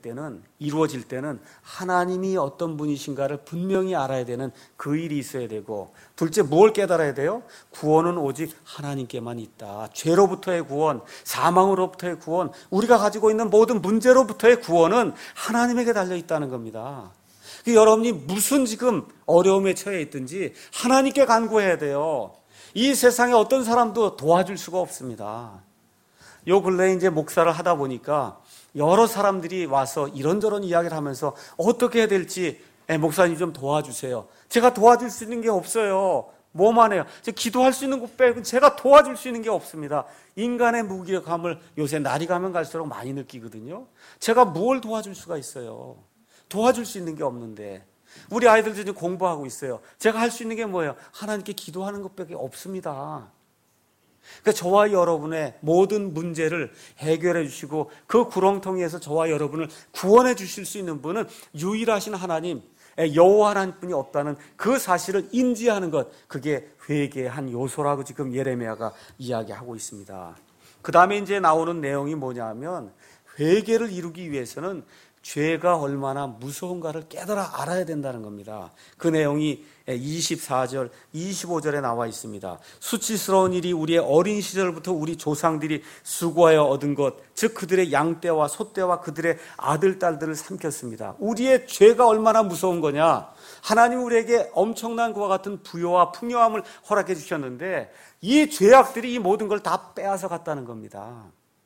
때는 하나님이 어떤 분이신가를 분명히 알아야 되는 그 일이 있어야 되고, 둘째, 뭘 깨달아야 돼요? 구원은 오직 하나님께만 있다. 죄로부터의 구원, 사망으로부터의 구원, 우리가 가지고 있는 모든 문제로부터의 구원은 하나님에게 달려 있다는 겁니다. 여러분이 무슨 지금 어려움에 처해 있든지 하나님께 간구해야 돼요. 이 세상에 어떤 사람도 도와줄 수가 없습니다. 요 근래에 이제 목사를 하다 보니까 여러 사람들이 와서 이런저런 이야기를 하면서 어떻게 해야 될지, 목사님 좀 도와주세요. 제가 도와줄 수 있는 게 없어요. 뭐만 해요? 기도할 수 있는 것 빼고 제가 도와줄 수 있는 게 없습니다. 인간의 무기력함을 요새 날이 가면 갈수록 많이 느끼거든요. 제가 뭘 도와줄 수가 있어요? 도와줄 수 있는 게 없는데. 우리 아이들도 지금 공부하고 있어요. 제가 할 수 있는 게 뭐예요? 하나님께 기도하는 것밖에 없습니다. 그러니까 저와 여러분의 모든 문제를 해결해 주시고 그 구렁텅이에서 저와 여러분을 구원해 주실 수 있는 분은 유일하신 하나님, 여호와 하나님뿐이 없다는 그 사실을 인지하는 것, 그게 회개의 한 요소라고 지금 예레미야가 이야기하고 있습니다. 그 다음에 이제 나오는 내용이 뭐냐면, 회개를 이루기 위해서는 죄가 얼마나 무서운가를 깨달아 알아야 된다는 겁니다. 그 내용이 24절, 25절에 나와 있습니다. 수치스러운 일이 우리의 어린 시절부터 우리 조상들이 수고하여 얻은 것, 즉 그들의 양떼와 소떼와 그들의 아들, 딸들을 삼켰습니다. 우리의 죄가 얼마나 무서운 거냐? 하나님 우리에게 엄청난 그와 같은 부요와 풍요함을 허락해 주셨는데 이 죄악들이 이 모든 걸 다 빼앗아 갔다는 겁니다.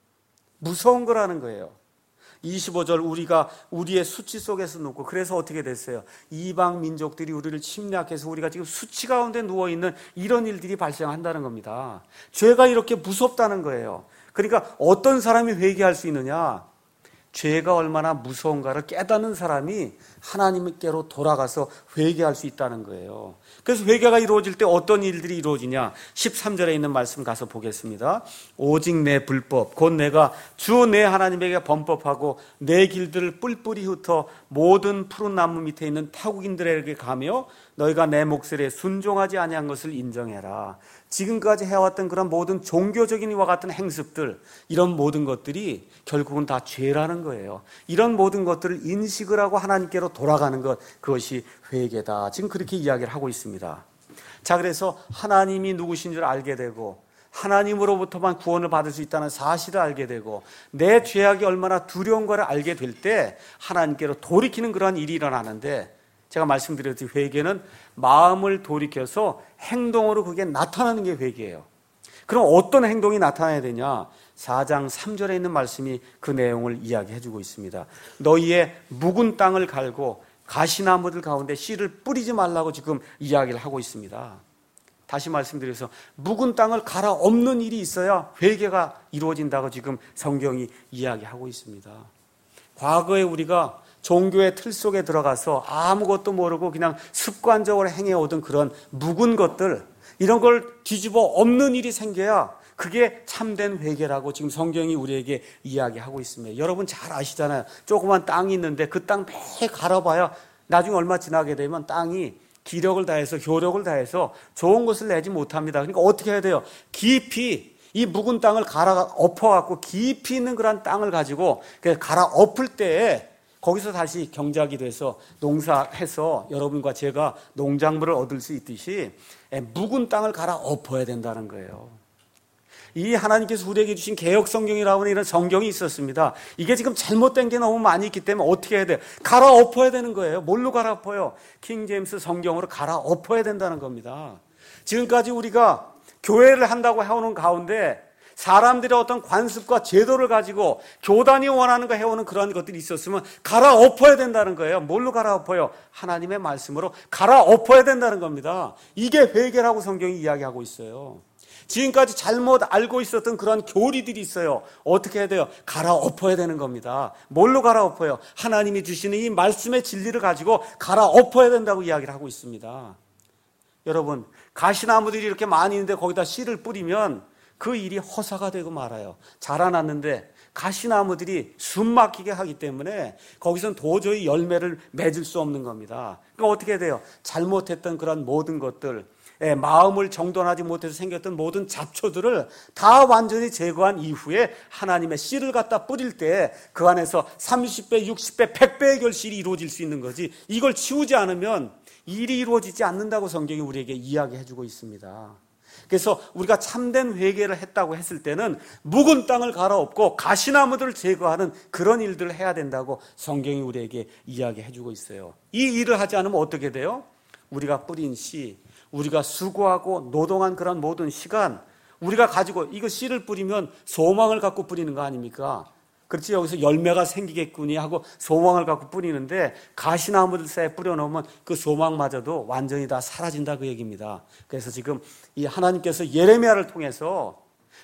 무서운 거라는 거예요. 25절, 우리가 우리의 수치 속에서 눕고, 그래서 어떻게 됐어요? 이방 민족들이 우리를 침략해서 우리가 지금 수치 가운데 누워있는 이런 일들이 발생한다는 겁니다. 죄가 이렇게 무섭다는 거예요. 그러니까 어떤 사람이 회개할 수 있느냐? 죄가 얼마나 무서운가를 깨닫는 사람이 하나님께로 돌아가서 회개할 수 있다는 거예요. 그래서 회개가 이루어질 때 어떤 일들이 이루어지냐? 13절에 있는 말씀 가서 보겠습니다. 오직 내 불법, 곧 내가 주 내 하나님에게 범법하고 내 길들을 뿔뿔이 흩어 모든 푸른 나무 밑에 있는 타국인들에게 가며 너희가 내 목소리에 순종하지 아니한 것을 인정해라. 지금까지 해왔던 그런 모든 종교적인 이와 같은 행습들, 이런 모든 것들이 결국은 다 죄라는 거예요. 이런 모든 것들을 인식을 하고 하나님께로 돌아가는 것, 그것이 회개다. 지금 그렇게 이야기를 하고 있습니다. 자, 그래서 하나님이 누구신 줄 알게 되고 하나님으로부터만 구원을 받을 수 있다는 사실을 알게 되고 내 죄악이 얼마나 두려운 것을 알게 될 때 하나님께로 돌이키는 그런 일이 일어나는데, 제가 말씀드렸듯이 회개는 마음을 돌이켜서 행동으로 그게 나타나는 게 회개예요. 그럼 어떤 행동이 나타나야 되냐? 4장 3절에 있는 말씀이 그 내용을 이야기해 주고 있습니다. 너희의 묵은 땅을 갈고 가시나무들 가운데 씨를 뿌리지 말라고 지금 이야기를 하고 있습니다. 다시 말씀드려서 묵은 땅을 갈아 엎는 일이 있어야 회개가 이루어진다고 지금 성경이 이야기하고 있습니다. 과거에 우리가 종교의 틀 속에 들어가서 아무것도 모르고 그냥 습관적으로 행해오던 그런 묵은 것들, 이런 걸 뒤집어 엎는 일이 생겨야 그게 참된 회개라고 지금 성경이 우리에게 이야기하고 있습니다. 여러분 잘 아시잖아요. 조그만 땅이 있는데 그 땅 매 갈아봐야 나중에 얼마 지나게 되면 땅이 기력을 다해서 효력을 다해서 좋은 것을 내지 못합니다. 그러니까 어떻게 해야 돼요? 깊이 이 묵은 땅을 갈아 엎어갖고 깊이 있는 그런 땅을 가지고 갈아 엎을 때에 거기서 다시 경작이 돼서 농사해서 여러분과 제가 농작물을 얻을 수 있듯이 묵은 땅을 갈아 엎어야 된다는 거예요. 이 하나님께서 우리에게 주신 개혁성경이라고 하는 이런 성경이 있었습니다. 이게 지금 잘못된 게 너무 많이 있기 때문에 어떻게 해야 돼요? 갈아 엎어야 되는 거예요. 뭘로 갈아 엎어요? 킹제임스 성경으로 갈아 엎어야 된다는 겁니다. 지금까지 우리가 교회를 한다고 해오는 가운데 사람들의 어떤 관습과 제도를 가지고 교단이 원하는 거 해오는 그런 것들이 있었으면 갈아 엎어야 된다는 거예요. 뭘로 갈아 엎어요? 하나님의 말씀으로 갈아 엎어야 된다는 겁니다. 이게 회개라고 성경이 이야기하고 있어요. 지금까지 잘못 알고 있었던 그런 교리들이 있어요. 어떻게 해야 돼요? 갈아 엎어야 되는 겁니다. 뭘로 갈아 엎어요? 하나님이 주시는 이 말씀의 진리를 가지고 갈아 엎어야 된다고 이야기를 하고 있습니다. 여러분, 가시나무들이 이렇게 많이 있는데 거기다 씨를 뿌리면 그 일이 허사가 되고 말아요. 자라났는데 가시나무들이 숨 막히게 하기 때문에 거기서는 도저히 열매를 맺을 수 없는 겁니다. 그러니까 어떻게 돼요? 잘못했던 그런 모든 것들, 마음을 정돈하지 못해서 생겼던 모든 잡초들을 다 완전히 제거한 이후에 하나님의 씨를 갖다 뿌릴 때 그 안에서 30배, 60배, 100배의 결실이 이루어질 수 있는 거지, 이걸 치우지 않으면 일이 이루어지지 않는다고 성경이 우리에게 이야기해주고 있습니다. 그래서 우리가 참된 회개를 했다고 했을 때는 묵은 땅을 갈아엎고 가시나무들을 제거하는 그런 일들을 해야 된다고 성경이 우리에게 이야기해주고 있어요. 이 일을 하지 않으면 어떻게 돼요? 우리가 뿌린 씨, 우리가 수고하고 노동한 그런 모든 시간, 우리가 가지고 이거 씨를 뿌리면 소망을 갖고 뿌리는 거 아닙니까? 그렇지, 여기서 열매가 생기겠구니 하고 소망을 갖고 뿌리는데 가시나무들 사이에 뿌려놓으면 그 소망마저도 완전히 다 사라진다, 그 얘기입니다. 그래서 지금 이 하나님께서 예레미야를 통해서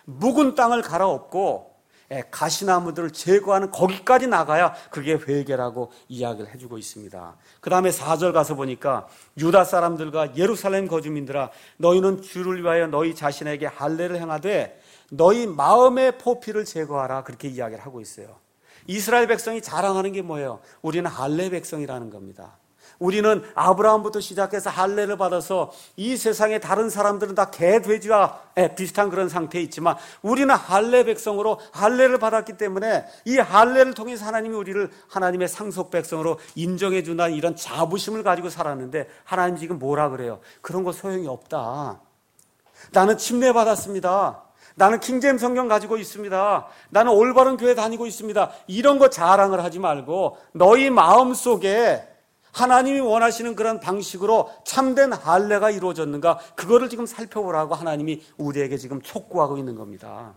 묵은 땅을 갈아엎고 가시나무들을 제거하는 거기까지 나가야 그게 회개라고 이야기를 해주고 있습니다. 그 다음에 4절 가서 보니까 유다 사람들과 예루살렘 거주민들아, 너희는 주를 위하여 너희 자신에게 할례를 행하되 너희 마음의 포피를 제거하라, 그렇게 이야기를 하고 있어요. 이스라엘 백성이 자랑하는 게 뭐예요? 우리는 할례 백성이라는 겁니다. 우리는 아브라함부터 시작해서 할례를 받아서 이 세상의 다른 사람들은 다 개, 돼지와 비슷한 그런 상태에 있지만 우리는 할례 백성으로 할례를 받았기 때문에 이 할례를 통해서 하나님이 우리를 하나님의 상속 백성으로 인정해 준다는 이런 자부심을 가지고 살았는데 하나님 지금 뭐라 그래요? 그런 거 소용이 없다. 나는 침례받았습니다. 나는 킹제임스 성경 가지고 있습니다. 나는 올바른 교회 다니고 있습니다. 이런 거 자랑을 하지 말고 너희 마음속에 하나님이 원하시는 그런 방식으로 참된 할례가 이루어졌는가, 그거를 지금 살펴보라고 하나님이 우리에게 지금 촉구하고 있는 겁니다.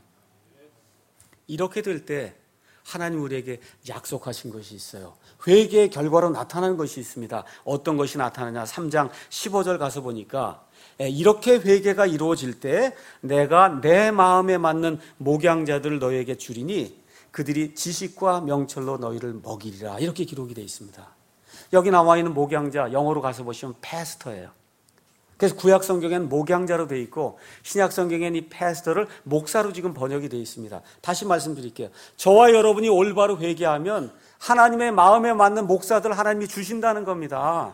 이렇게 될 때 하나님 우리에게 약속하신 것이 있어요. 회개의 결과로 나타나는 것이 있습니다. 어떤 것이 나타나냐? 3장 15절 가서 보니까 이렇게 회개가 이루어질 때 내가 내 마음에 맞는 목양자들을 너희에게 주리니 그들이 지식과 명철로 너희를 먹이리라, 이렇게 기록이 되어 있습니다. 여기 나와 있는 목양자, 영어로 가서 보시면 패스터예요. 그래서 구약 성경에는 목양자로 되어 있고 신약 성경에는 이 패스터를 목사로 지금 번역이 되어 있습니다. 다시 말씀드릴게요. 저와 여러분이 올바로 회개하면 하나님의 마음에 맞는 목사들 하나님이 주신다는 겁니다.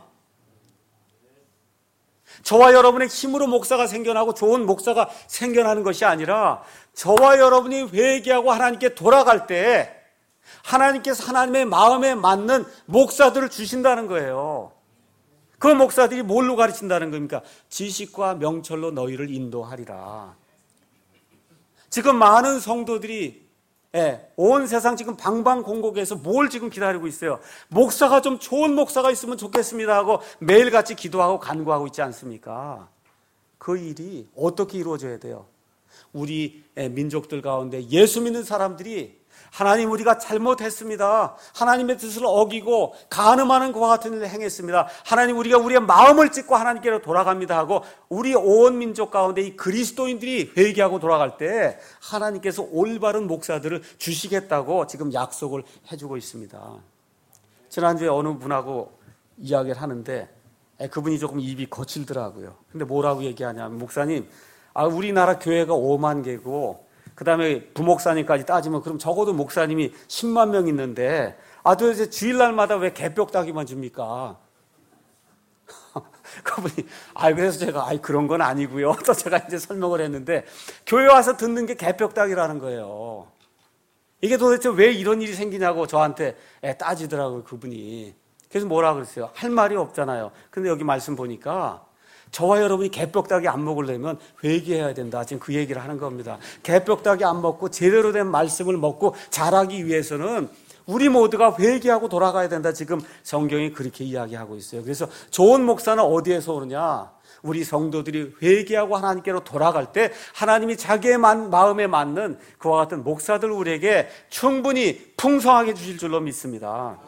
저와 여러분의 힘으로 목사가 생겨나고 좋은 목사가 생겨나는 것이 아니라 저와 여러분이 회개하고 하나님께 돌아갈 때 하나님께서 하나님의 마음에 맞는 목사들을 주신다는 거예요. 그 목사들이 뭘로 가르친다는 겁니까? 지식과 명철로 너희를 인도하리라. 지금 많은 성도들이 온 세상 지금 방방곡곡에서 뭘 지금 기다리고 있어요? 목사가 좀 좋은 목사가 있으면 좋겠습니다 하고 매일같이 기도하고 간구하고 있지 않습니까? 그 일이 어떻게 이루어져야 돼요? 우리 민족들 가운데 예수 믿는 사람들이 하나님, 우리가 잘못했습니다. 하나님의 뜻을 어기고 간음하는 그와 같은 일을 행했습니다. 하나님, 우리가 우리의 마음을 찢고 하나님께로 돌아갑니다 하고 우리 온 민족 가운데 이 그리스도인들이 회개하고 돌아갈 때 하나님께서 올바른 목사들을 주시겠다고 지금 약속을 해주고 있습니다. 지난주에 어느 분하고 이야기를 하는데 그분이 조금 입이 거칠더라고요. 근데 뭐라고 얘기하냐면, 목사님, 우리나라 교회가 5만 개고 그 다음에 부목사님까지 따지면 그럼 적어도 목사님이 10만 명 있는데 도대체 주일날마다 왜 개뼈다귀만 줍니까? 그분이 그래서 제가 그런 건 아니고요. 또 제가 이제 설명을 했는데 교회 와서 듣는 게 개벽다기라는 거예요. 이게 도대체 왜 이런 일이 생기냐고 저한테 따지더라고요, 그분이. 그래서 뭐라 그랬어요? 할 말이 없잖아요. 근데 여기 말씀 보니까 저와 여러분이 개벽다기 안 먹으려면 회개해야 된다. 지금 그 얘기를 하는 겁니다. 개벽다기 안 먹고 제대로 된 말씀을 먹고 자라기 위해서는 우리 모두가 회개하고 돌아가야 된다. 지금 성경이 그렇게 이야기하고 있어요. 그래서 좋은 목사는 어디에서 오느냐? 우리 성도들이 회개하고 하나님께로 돌아갈 때 하나님이 자기의 마음에 맞는 그와 같은 목사들 우리에게 충분히 풍성하게 주실 줄로 믿습니다.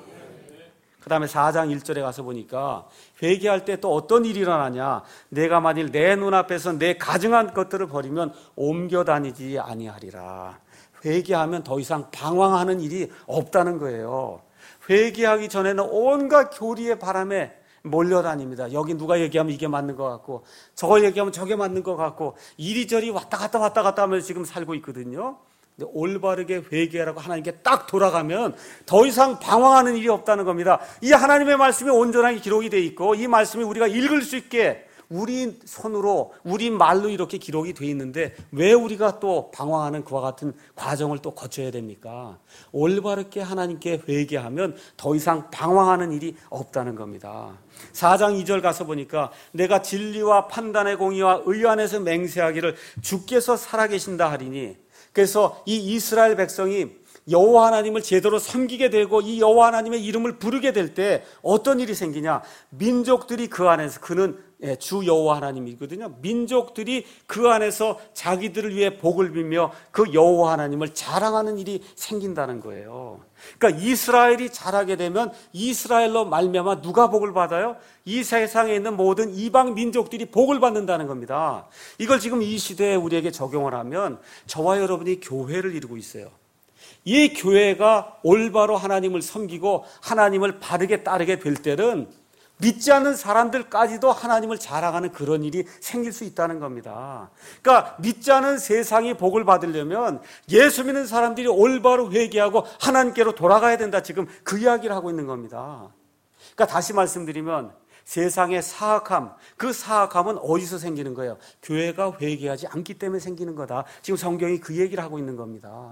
그 다음에 4장 1절에 가서 보니까 회개할 때 또 어떤 일이 일어나냐. 내가 만일 내 눈앞에서 내 가증한 것들을 버리면 옮겨 다니지 아니하리라. 회개하면 더 이상 방황하는 일이 없다는 거예요. 회개하기 전에는 온갖 교리의 바람에 몰려다닙니다. 여기 누가 얘기하면 이게 맞는 것 같고 저거 얘기하면 저게 맞는 것 같고 이리저리 왔다 갔다 하면서 지금 살고 있거든요. 근데 올바르게 회개하라고 하나님께 딱 돌아가면 더 이상 방황하는 일이 없다는 겁니다. 이 하나님의 말씀이 온전하게 기록이 되어 있고 이 말씀이 우리가 읽을 수 있게 우리 손으로 우리 말로 이렇게 기록이 되어 있는데 왜 우리가 또 방황하는 그와 같은 과정을 또 거쳐야 됩니까? 올바르게 하나님께 회개하면 더 이상 방황하는 일이 없다는 겁니다. 4장 2절 가서 보니까 내가 진리와 판단의 공의와 의 안에서 맹세하기를 주께서 살아계신다 하리니. 그래서 이 이스라엘 백성이 여호와 하나님을 제대로 섬기게 되고 이 여호와 하나님의 이름을 부르게 될 때 어떤 일이 생기냐? 민족들이 그 안에서, 그는 주 여호와 하나님이거든요. 민족들이 그 안에서 자기들을 위해 복을 빌며 그 여호와 하나님을 자랑하는 일이 생긴다는 거예요. 그러니까 이스라엘이 자라게 되면 이스라엘로 말미암아 누가 복을 받아요? 이 세상에 있는 모든 이방 민족들이 복을 받는다는 겁니다. 이걸 지금 이 시대에 우리에게 적용을 하면 저와 여러분이 교회를 이루고 있어요. 이 교회가 올바로 하나님을 섬기고 하나님을 바르게 따르게 될 때는 믿지 않는 사람들까지도 하나님을 자랑하는 그런 일이 생길 수 있다는 겁니다. 그러니까 믿지 않은 세상이 복을 받으려면 예수 믿는 사람들이 올바로 회개하고 하나님께로 돌아가야 된다. 지금 그 이야기를 하고 있는 겁니다. 그러니까 다시 말씀드리면 세상의 사악함, 그 사악함은 어디서 생기는 거예요? 교회가 회개하지 않기 때문에 생기는 거다. 지금 성경이 그 얘기를 하고 있는 겁니다.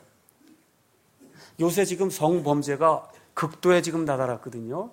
요새 지금 성범죄가 극도에 지금 다다랐거든요.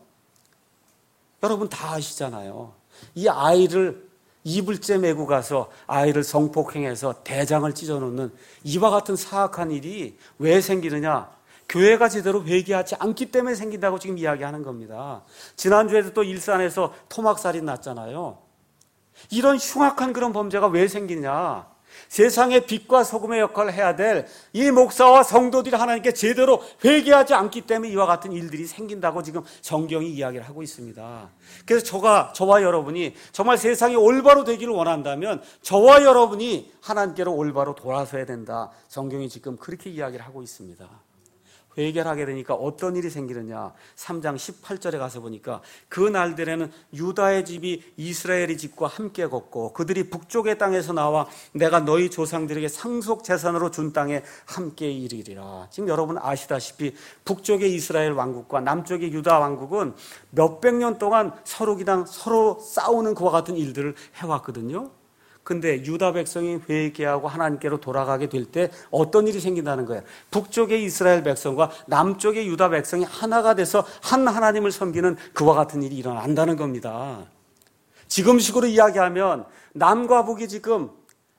여러분 다 아시잖아요. 이 아이를 이불째 메고 가서 아이를 성폭행해서 대장을 찢어놓는 이와 같은 사악한 일이 왜 생기느냐? 교회가 제대로 회개하지 않기 때문에 생긴다고 지금 이야기하는 겁니다. 지난주에도 또 일산에서 토막살인 났잖아요. 이런 흉악한 그런 범죄가 왜 생기냐? 세상의 빛과 소금의 역할을 해야 될 이 목사와 성도들이 하나님께 제대로 회개하지 않기 때문에 이와 같은 일들이 생긴다고 지금 성경이 이야기를 하고 있습니다. 그래서 저와 여러분이 정말 세상이 올바로 되기를 원한다면 저와 여러분이 하나님께로 올바로 돌아서야 된다. 성경이 지금 그렇게 이야기를 하고 있습니다. 회개를 하게 되니까 어떤 일이 생기느냐? 3장 18절에 가서 보니까 그 날들에는 유다의 집이 이스라엘의 집과 함께 걷고 그들이 북쪽의 땅에서 나와 내가 너희 조상들에게 상속 재산으로 준 땅에 함께 이르리라. 지금 여러분 아시다시피 북쪽의 이스라엘 왕국과 남쪽의 유다 왕국은 몇백 년 동안 서로 싸우는 그와 같은 일들을 해왔거든요. 근데 유다 백성이 회개하고 하나님께로 돌아가게 될 때 어떤 일이 생긴다는 거예요? 북쪽의 이스라엘 백성과 남쪽의 유다 백성이 하나가 돼서 한 하나님을 섬기는 그와 같은 일이 일어난다는 겁니다. 지금식으로 이야기하면 남과 북이 지금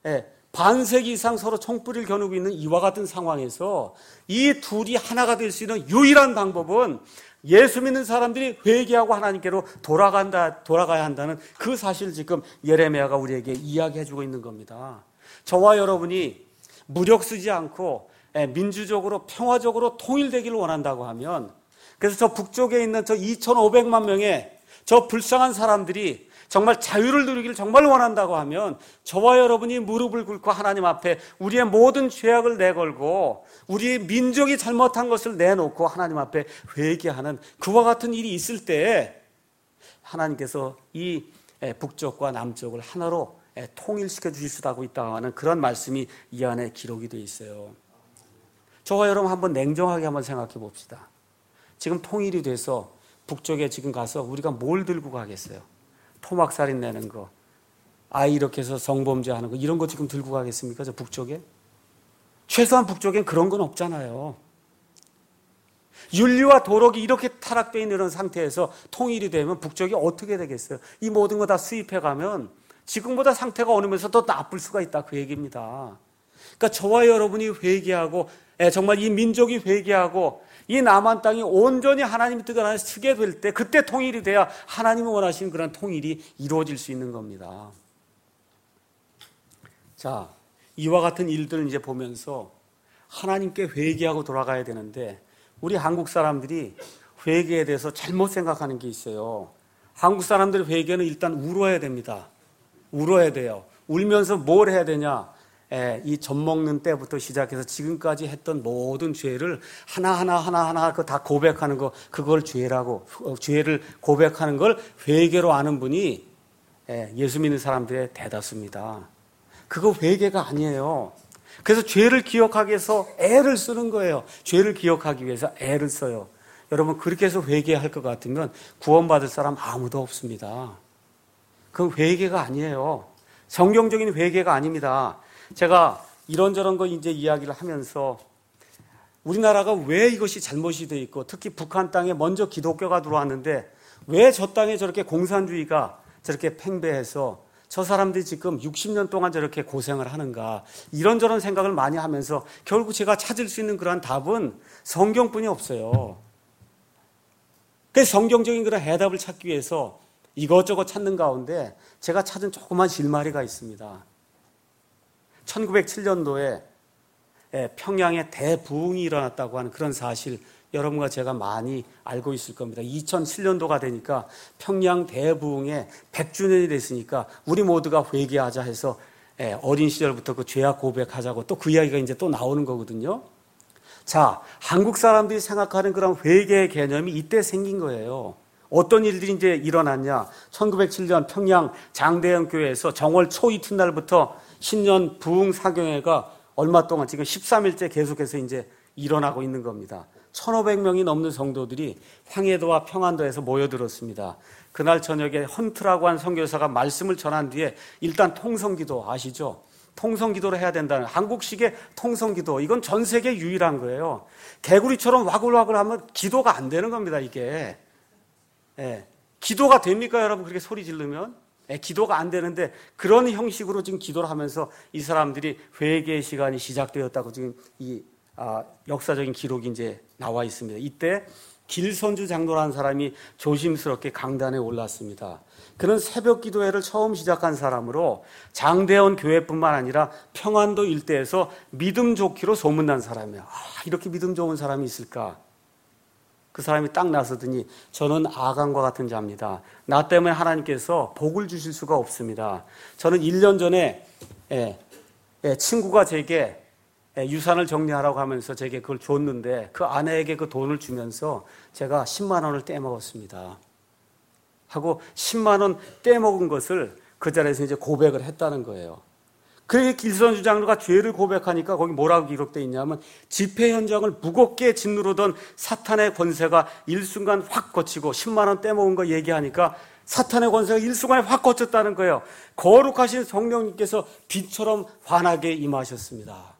반세기 이상 서로 총뿌리를 겨누고 있는 이와 같은 상황에서 이 둘이 하나가 될 수 있는 유일한 방법은 예수 믿는 사람들이 회개하고 하나님께로 돌아가야 한다는 그 사실을 지금 예레미야가 우리에게 이야기해주고 있는 겁니다. 저와 여러분이 무력 쓰지 않고 민주적으로 평화적으로 통일되기를 원한다고 하면, 그래서 저 북쪽에 있는 저 2,500만 명의 저 불쌍한 사람들이 정말 자유를 누리기를 정말 원한다고 하면 저와 여러분이 무릎을 꿇고 하나님 앞에 우리의 모든 죄악을 내걸고 우리 민족이 잘못한 것을 내놓고 하나님 앞에 회개하는 그와 같은 일이 있을 때 하나님께서 이 북쪽과 남쪽을 하나로 통일시켜 주실 수도 있다고 하는 그런 말씀이 이 안에 기록이 되어 있어요. 저와 여러분 한번 냉정하게 한번 생각해 봅시다. 지금 통일이 돼서 북쪽에 지금 가서 우리가 뭘 들고 가겠어요? 토막살인 내는 거, 아이 이렇게 해서 성범죄 하는 거, 이런 거 지금 들고 가겠습니까? 저 북쪽에? 최소한 북쪽엔 그런 건 없잖아요. 윤리와 도덕이 이렇게 타락되어 있는 이런 상태에서 통일이 되면 북쪽이 어떻게 되겠어요? 이 모든 거 다 수입해 가면 지금보다 상태가 어느 면에서 더 나쁠 수가 있다, 그 얘기입니다. 그러니까 저와 여러분이 회개하고, 정말 이 민족이 회개하고 이 남한 땅이 온전히 하나님의 뜻 안에 서게 될 때, 그때 통일이 돼야 하나님이 원하시는 그런 통일이 이루어질 수 있는 겁니다. 자, 이와 같은 일들을 이제 보면서 하나님께 회개하고 돌아가야 되는데, 우리 한국 사람들이 회개에 대해서 잘못 생각하는 게 있어요. 한국 사람들의 회개는 일단 울어야 됩니다. 울어야 돼요. 울면서 뭘 해야 되냐? 이 젖 먹는 때부터 시작해서 지금까지 했던 모든 죄를 하나하나 그거 다 고백하는 거, 그걸 죄라고, 죄를 고백하는 걸 회개로 아는 분이 예수 믿는 사람들의 대다수입니다. 그거 회개가 아니에요. 그래서 죄를 기억하기 위해서 애를 쓰는 거예요. 죄를 기억하기 위해서 애를 써요. 여러분, 그렇게 해서 회개할 것 같으면 구원받을 사람 아무도 없습니다. 그건 회개가 아니에요. 성경적인 회개가 아닙니다. 제가 이런저런 거 이제 이야기를 하면서 우리나라가 왜 이것이 잘못이 돼 있고, 특히 북한 땅에 먼저 기독교가 들어왔는데 왜 저 땅에 저렇게 공산주의가 저렇게 팽배해서 저 사람들이 지금 60년 동안 저렇게 고생을 하는가, 이런저런 생각을 많이 하면서 결국 제가 찾을 수 있는 그런 답은 성경뿐이 없어요. 그래서 성경적인 그런 해답을 찾기 위해서 이것저것 찾는 가운데 제가 찾은 조그만 실마리가 있습니다. 1907년도에 평양에 대부흥이 일어났다고 하는 그런 사실, 여러분과 제가 많이 알고 있을 겁니다. 2007년도가 되니까 평양 대부흥에 100주년이 됐으니까 우리 모두가 회개하자 해서 어린 시절부터 그 죄악 고백하자고 또 그 이야기가 이제 또 나오는 거거든요. 자, 한국 사람들이 생각하는 그런 회개의 개념이 이때 생긴 거예요. 어떤 일들이 이제 일어났냐? 1907년 평양 장대영 교회에서 정월 초 이튿날부터 신년 부흥 사경회가 얼마 동안 지금 13일째 계속해서 이제 일어나고 있는 겁니다. 1,500명이 넘는 성도들이 황해도와 평안도에서 모여들었습니다. 그날 저녁에 헌트라고 한 선교사가 말씀을 전한 뒤에 일단 통성기도 아시죠? 통성기도를 해야 된다는, 한국식의 통성기도, 이건 전 세계 유일한 거예요. 개구리처럼 와글와글 하면 기도가 안 되는 겁니다, 이게. 기도가 됩니까, 여러분? 그렇게 소리 지르면? 기도가 안 되는데, 그런 형식으로 지금 기도를 하면서 이 사람들이 회개의 시간이 시작되었다고 지금 역사적인 기록이 이제 나와 있습니다. 이때 길선주 장로라는 사람이 조심스럽게 강단에 올랐습니다. 그는 새벽 기도회를 처음 시작한 사람으로 장대원 교회뿐만 아니라 평안도 일대에서 믿음 좋기로 소문난 사람이에요. 이렇게 믿음 좋은 사람이 있을까? 그 사람이 딱 나서더니, 저는 아간과 같은 자입니다. 나 때문에 하나님께서 복을 주실 수가 없습니다. 저는 1년 전에 친구가 제게 유산을 정리하라고 하면서 제게 그걸 줬는데 그 아내에게 그 돈을 주면서 제가 10만 원을 떼먹었습니다. 하고 10만 원 떼먹은 것을 그 자리에서 이제 고백을 했다는 거예요. 그렇게 길선주 장로가 죄를 고백하니까 거기 뭐라고 기록되어 있냐면, 집회 현장을 무겁게 짓누르던 사탄의 권세가 일순간 확 거치고, 10만 원 떼먹은 거 얘기하니까 사탄의 권세가 일순간에 확 거쳤다는 거예요. 거룩하신 성령님께서 빛처럼 환하게 임하셨습니다.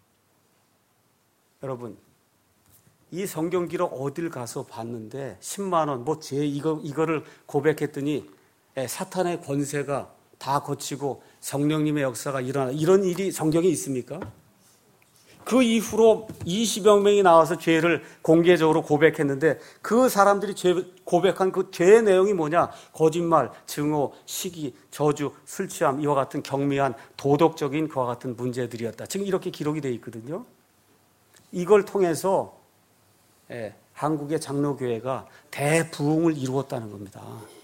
여러분, 이 성경 기록 어딜 가서 봤는데 10만 원, 이거를 고백했더니 사탄의 권세가 다 거치고 성령님의 역사가 일어나, 이런 일이 성경에 있습니까? 그 이후로 20여 명이 나와서 죄를 공개적으로 고백했는데, 그 사람들이 고백한 그 죄의 내용이 뭐냐? 거짓말, 증오, 시기, 저주, 술 취함, 이와 같은 경미한 도덕적인 그와 같은 문제들이었다. 지금 이렇게 기록이 되어 있거든요. 이걸 통해서 한국의 장로교회가 대부흥을 이루었다는 겁니다.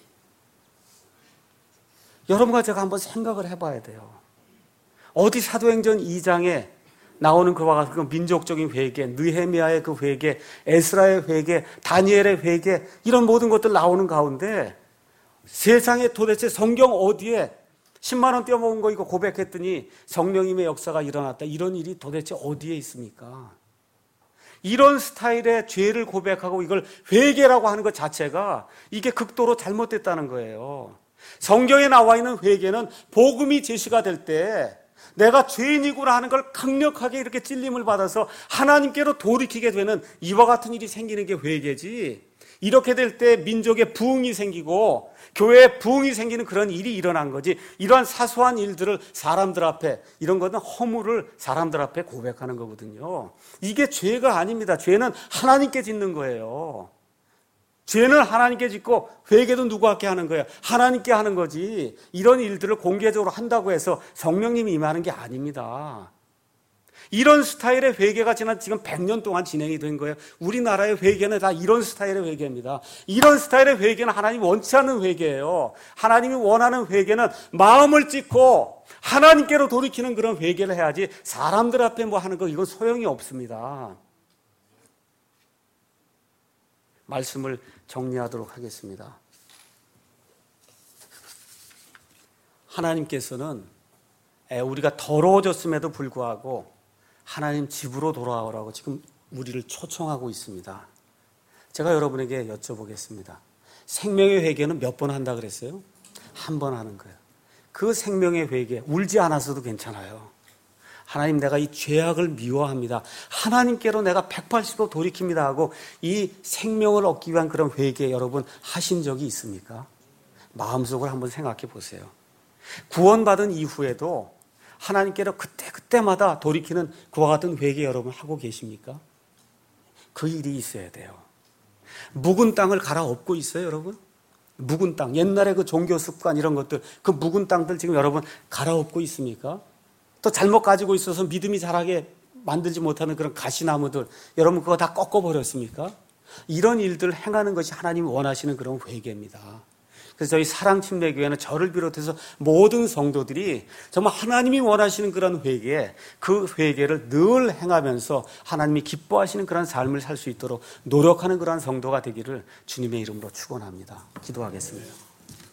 여러분과 제가 한번 생각을 해봐야 돼요. 어디 사도행전 2장에 나오는 그와 같은 그 민족적인 회개, 느헤미야의 그 회개, 에스라의 회개, 다니엘의 회개, 이런 모든 것들 나오는 가운데 세상에 도대체 성경 어디에 10만 원 떼어먹은 거 이거 고백했더니 성령님의 역사가 일어났다, 이런 일이 도대체 어디에 있습니까? 이런 스타일의 죄를 고백하고 이걸 회개라고 하는 것 자체가 이게 극도로 잘못됐다는 거예요. 성경에 나와 있는 회개는 복음이 제시가 될 때 내가 죄인이구나 하는 걸 강력하게 이렇게 찔림을 받아서 하나님께로 돌이키게 되는 이와 같은 일이 생기는 게 회개지. 이렇게 될 때 민족에 부흥이 생기고 교회에 부흥이 생기는 그런 일이 일어난 거지. 이러한 사소한 일들을 사람들 앞에, 이런 것은 허물을 사람들 앞에 고백하는 거거든요. 이게 죄가 아닙니다. 죄는 하나님께 짓는 거예요. 죄는 하나님께 짓고 회개도 누구한테 하는 거예요? 하나님께 하는 거지. 이런 일들을 공개적으로 한다고 해서 성령님이 임하는 게 아닙니다. 이런 스타일의 회개가 지금 100년 동안 진행이 된 거예요. 우리나라의 회개는 다 이런 스타일의 회개입니다. 이런 스타일의 회개는 하나님이 원치 않는 회개예요. 하나님이 원하는 회개는 마음을 찢고 하나님께로 돌이키는 그런 회개를 해야지, 사람들 앞에 뭐 하는 거 이건 소용이 없습니다. 말씀을 정리하도록 하겠습니다. 하나님께서는 우리가 더러워졌음에도 불구하고 하나님 집으로 돌아오라고 지금 우리를 초청하고 있습니다. 제가 여러분에게 여쭤보겠습니다. 생명의 회개는 몇 번 한다 그랬어요? 한 번 하는 거예요. 그 생명의 회개, 울지 않았어도 괜찮아요. 하나님, 내가 이 죄악을 미워합니다. 하나님께로 내가 180도 돌이킵니다 하고 이 생명을 얻기 위한 그런 회개 여러분 하신 적이 있습니까? 마음속으로 한번 생각해 보세요. 구원받은 이후에도 하나님께로 그때마다 돌이키는 그와 같은 회개 여러분 하고 계십니까? 그 일이 있어야 돼요. 묵은 땅을 갈아엎고 있어요, 여러분? 묵은 땅, 옛날에 그 종교 습관 이런 것들, 그 묵은 땅들 지금 여러분 갈아엎고 있습니까? 또 잘못 가지고 있어서 믿음이 자라게 만들지 못하는 그런 가시나무들, 여러분 그거 다 꺾어버렸습니까? 이런 일들을 행하는 것이 하나님이 원하시는 그런 회개입니다. 그래서 저희 사랑침례교회는 저를 비롯해서 모든 성도들이 정말 하나님이 원하시는 그런 회개, 그 회개를 늘 행하면서 하나님이 기뻐하시는 그런 삶을 살 수 있도록 노력하는 그런 성도가 되기를 주님의 이름으로 축원합니다. 기도하겠습니다.